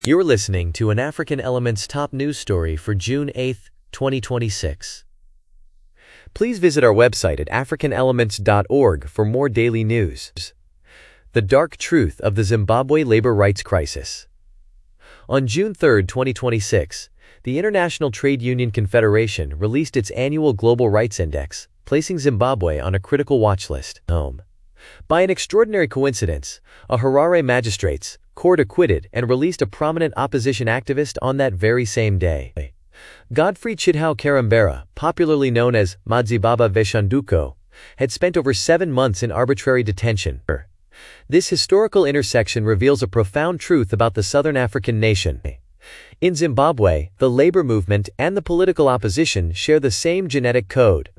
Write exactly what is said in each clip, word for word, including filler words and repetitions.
You're listening to an African Elements top news story for June eighth, twenty twenty-six. Please visit our website at african elements dot org for more daily news. The dark truth of the Zimbabwe labor rights crisis. On June third, twenty twenty-six, the International Trade Union Confederation released its annual Global Rights Index, placing Zimbabwe on a critical watch list. Home. By an extraordinary coincidence, a Harare magistrates court acquitted and released a prominent opposition activist on that very same day. Godfrey Chitau Karambera, popularly known as Madzibaba Veshanduko, had spent over seven months in arbitrary detention. This historical intersection reveals a profound truth about the Southern African nation. In Zimbabwe, the labor movement and the political opposition share the same genetic code.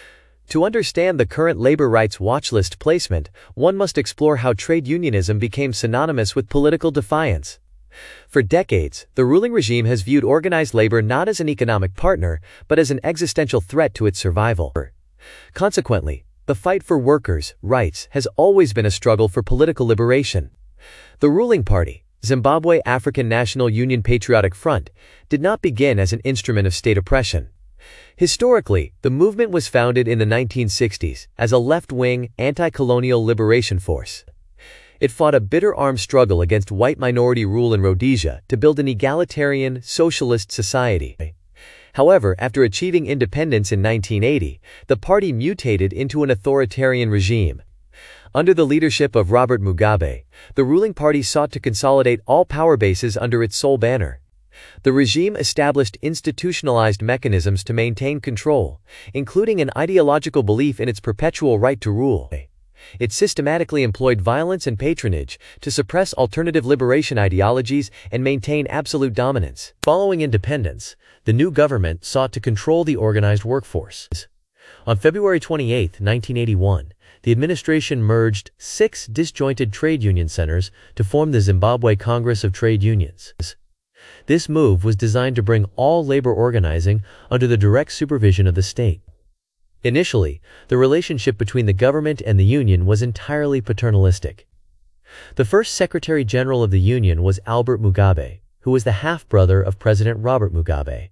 To understand the current labor rights watchlist placement, one must explore how trade unionism became synonymous with political defiance. For decades, the ruling regime has viewed organized labor not as an economic partner, but as an existential threat to its survival. Consequently, the fight for workers' rights has always been a struggle for political liberation. The ruling party, Zimbabwe African National Union Patriotic Front, did not begin as an instrument of state oppression. Historically, the movement was founded in the nineteen sixties as a left-wing, anti-colonial liberation force. It fought a bitter armed struggle against white minority rule in Rhodesia to build an egalitarian, socialist society. However, after achieving independence in nineteen eighty, the party mutated into an authoritarian regime. Under the leadership of Robert Mugabe, the ruling party sought to consolidate all power bases under its sole banner. The regime established institutionalized mechanisms to maintain control, including an ideological belief in its perpetual right to rule. It systematically employed violence and patronage to suppress alternative liberation ideologies and maintain absolute dominance. Following independence, the new government sought to control the organized workforce. On February twenty-eighth, nineteen eighty-one, the administration merged six disjointed trade union centers to form the Zimbabwe Congress of Trade Unions. This move was designed to bring all labor organizing under the direct supervision of the state. Initially, the relationship between the government and the union was entirely paternalistic. The first Secretary General of the union was Albert Mugabe, who was the half-brother of President Robert Mugabe.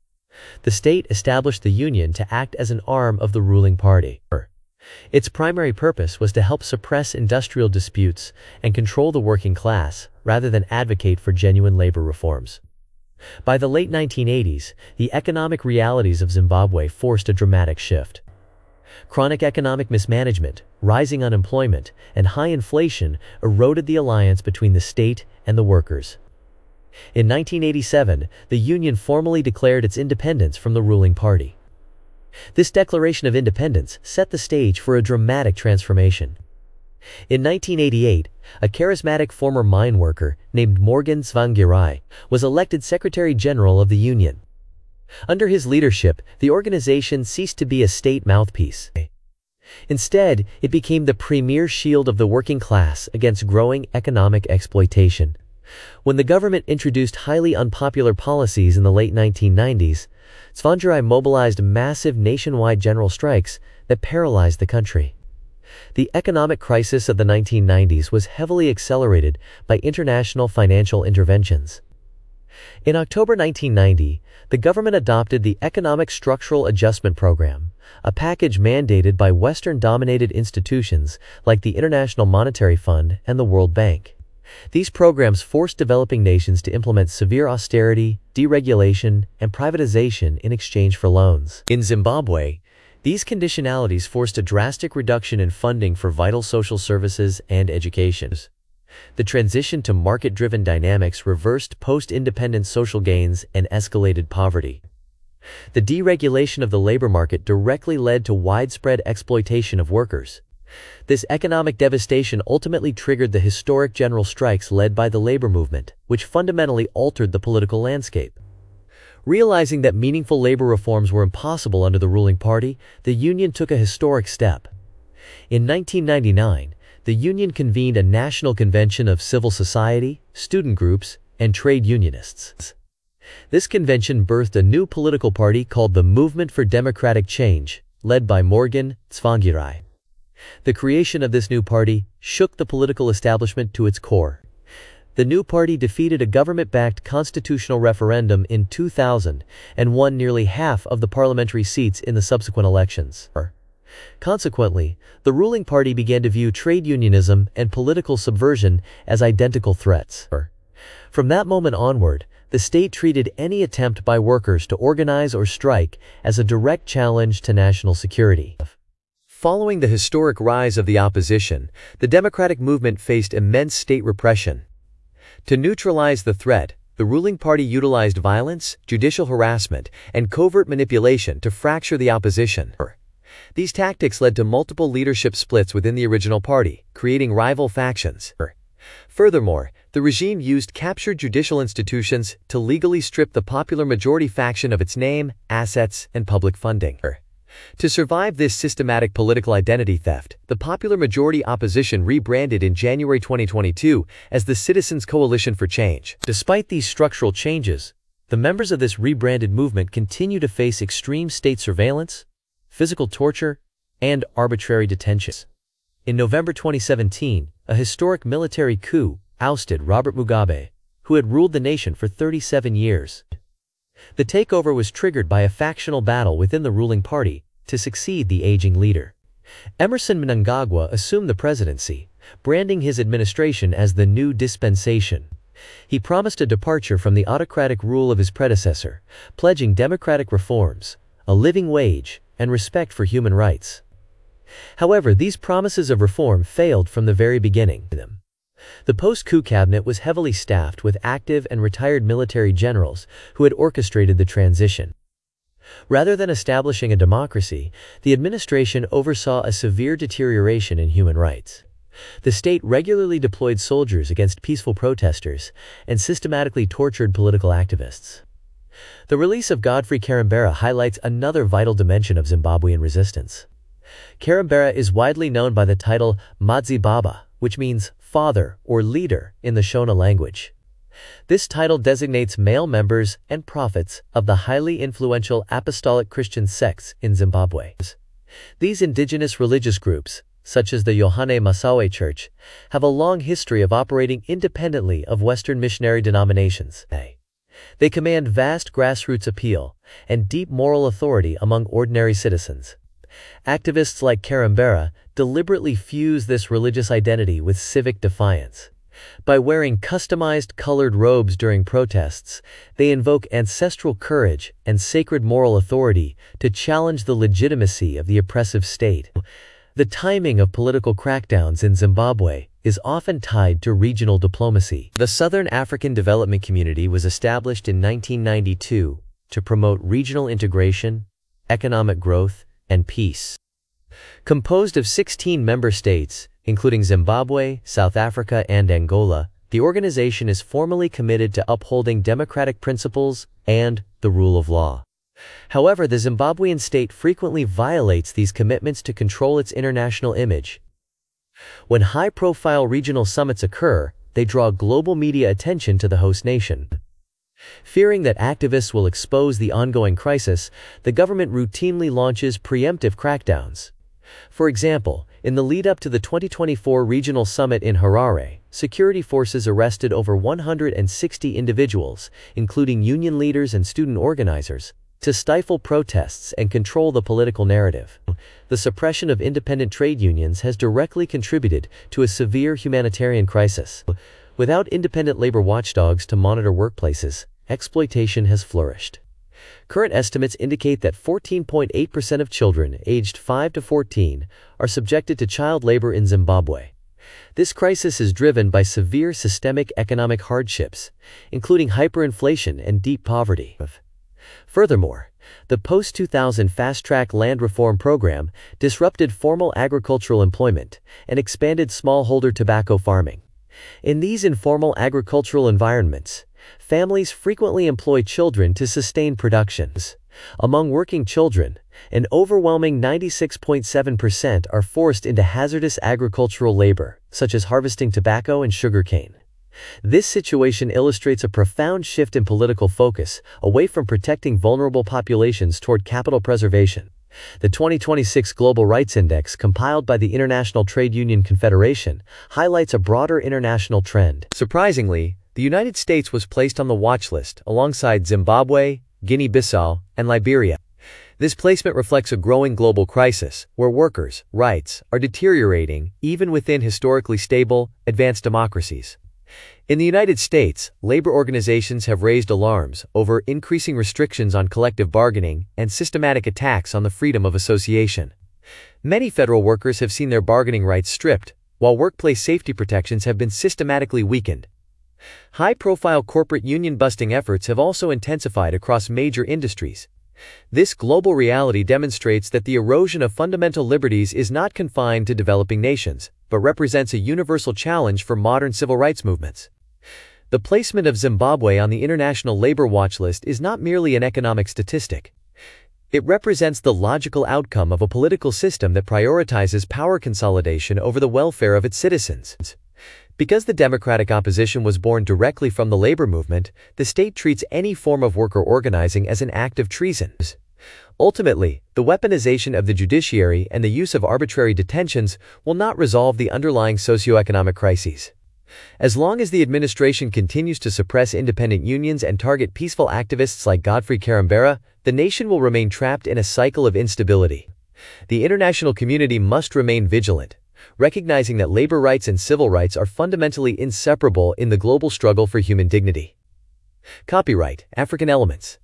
The state established the union to act as an arm of the ruling party. Its primary purpose was to help suppress industrial disputes and control the working class, rather than advocate for genuine labor reforms. By the late nineteen eighties, the economic realities of Zimbabwe forced a dramatic shift. Chronic economic mismanagement, rising unemployment, and high inflation eroded the alliance between the state and the workers. In nineteen eighty-seven, the union formally declared its independence from the ruling party. This declaration of independence set the stage for a dramatic transformation. In nineteen eighty-eight, a charismatic former mine worker named Morgan Tsvangirai was elected Secretary General of the Union. Under his leadership, the organization ceased to be a state mouthpiece. Instead, it became the premier shield of the working class against growing economic exploitation. When the government introduced highly unpopular policies in the late nineteen nineties, Tsvangirai mobilized massive nationwide general strikes that paralyzed the country. The economic crisis of the nineteen nineties was heavily accelerated by international financial interventions. In October nineteen ninety, the government adopted the Economic Structural Adjustment Program, a package mandated by Western-dominated institutions like the International Monetary Fund and the World Bank. These programs forced developing nations to implement severe austerity, deregulation, and privatization in exchange for loans. In Zimbabwe, these conditionalities forced a drastic reduction in funding for vital social services and education. The transition to market-driven dynamics reversed post-independence social gains and escalated poverty. The deregulation of the labor market directly led to widespread exploitation of workers. This economic devastation ultimately triggered the historic general strikes led by the labor movement, which fundamentally altered the political landscape. Realizing that meaningful labor reforms were impossible under the ruling party, the union took a historic step. In nineteen ninety-nine, the union convened a national convention of civil society, student groups, and trade unionists. This convention birthed a new political party called the Movement for Democratic Change, led by Morgan Tsvangirai. The creation of this new party shook the political establishment to its core. The new party defeated a government-backed constitutional referendum in two thousand and won nearly half of the parliamentary seats in the subsequent elections. Consequently, the ruling party began to view trade unionism and political subversion as identical threats. From that moment onward, the state treated any attempt by workers to organize or strike as a direct challenge to national security. Following the historic rise of the opposition, the democratic movement faced immense state repression. To neutralize the threat, the ruling party utilized violence, judicial harassment, and covert manipulation to fracture the opposition. These tactics led to multiple leadership splits within the original party, creating rival factions. Furthermore, the regime used captured judicial institutions to legally strip the popular majority faction of its name, assets, and public funding. To survive this systematic political identity theft, the popular majority opposition rebranded in January twenty twenty-two as the Citizens Coalition for Change. Despite these structural changes, the members of this rebranded movement continue to face extreme state surveillance, physical torture, and arbitrary detentions. In November twenty seventeen, a historic military coup ousted Robert Mugabe, who had ruled the nation for thirty-seven years. The takeover was triggered by a factional battle within the ruling party to succeed the aging leader. Emerson Mnangagwa assumed the presidency, branding his administration as the new dispensation. He promised a departure from the autocratic rule of his predecessor, pledging democratic reforms, a living wage, and respect for human rights. However, these promises of reform failed from the very beginning. The post-coup cabinet was heavily staffed with active and retired military generals who had orchestrated the transition. Rather than establishing a democracy, the administration oversaw a severe deterioration in human rights. The state regularly deployed soldiers against peaceful protesters and systematically tortured political activists. The release of Godfrey Karambera highlights another vital dimension of Zimbabwean resistance. Karambera is widely known by the title Madzi Baba, which means father or leader in the Shona language. This title designates male members and prophets of the highly influential apostolic Christian sects in Zimbabwe. These indigenous religious groups, such as the Yohane Masawe Church, have a long history of operating independently of Western missionary denominations. They command vast grassroots appeal and deep moral authority among ordinary citizens. Activists like Karambera deliberately fuse this religious identity with civic defiance. By wearing customized colored robes during protests, they invoke ancestral courage and sacred moral authority to challenge the legitimacy of the oppressive state. The timing of political crackdowns in Zimbabwe is often tied to regional diplomacy. The Southern African Development Community was established in nineteen ninety-two to promote regional integration, economic growth, and peace. Composed of sixteen member states, including Zimbabwe, South Africa, and Angola, the organization is formally committed to upholding democratic principles and the rule of law. However, the Zimbabwean state frequently violates these commitments to control its international image. When high-profile regional summits occur, they draw global media attention to the host nation. Fearing that activists will expose the ongoing crisis, the government routinely launches preemptive crackdowns. For example, in the lead-up to the twenty twenty-four regional summit in Harare, security forces arrested over one hundred sixty individuals, including union leaders and student organizers, to stifle protests and control the political narrative. The suppression of independent trade unions has directly contributed to a severe humanitarian crisis. Without independent labor watchdogs to monitor workplaces, exploitation has flourished. Current estimates indicate that fourteen point eight percent of children aged five to fourteen are subjected to child labor in Zimbabwe. This crisis is driven by severe systemic economic hardships, including hyperinflation and deep poverty. Furthermore, the post two thousand fast-track land reform program disrupted formal agricultural employment and expanded smallholder tobacco farming. In these informal agricultural environments, families frequently employ children to sustain productions. Among working children, an overwhelming ninety-six point seven percent are forced into hazardous agricultural labor, such as harvesting tobacco and sugarcane. This situation illustrates a profound shift in political focus, away from protecting vulnerable populations toward capital preservation. The twenty twenty-six Global Rights Index, compiled by the International Trade Union Confederation, highlights a broader international trend. Surprisingly, the United States was placed on the watch list alongside Zimbabwe, Guinea-Bissau, and Liberia. This placement reflects a growing global crisis, where workers' rights are deteriorating even within historically stable, advanced democracies. In the United States, labor organizations have raised alarms over increasing restrictions on collective bargaining and systematic attacks on the freedom of association. Many federal workers have seen their bargaining rights stripped, while workplace safety protections have been systematically weakened. High-profile corporate union-busting efforts have also intensified across major industries. This global reality demonstrates that the erosion of fundamental liberties is not confined to developing nations, but represents a universal challenge for modern civil rights movements. The placement of Zimbabwe on the International Labor Watch List is not merely an economic statistic. It represents the logical outcome of a political system that prioritizes power consolidation over the welfare of its citizens. Because the democratic opposition was born directly from the labor movement, the state treats any form of worker organizing as an act of treason. Ultimately, the weaponization of the judiciary and the use of arbitrary detentions will not resolve the underlying socioeconomic crises. As long as the administration continues to suppress independent unions and target peaceful activists like Godfrey Karambera, the nation will remain trapped in a cycle of instability. The international community must remain vigilant, recognizing that labor rights and civil rights are fundamentally inseparable in the global struggle for human dignity. Copyright African Elements.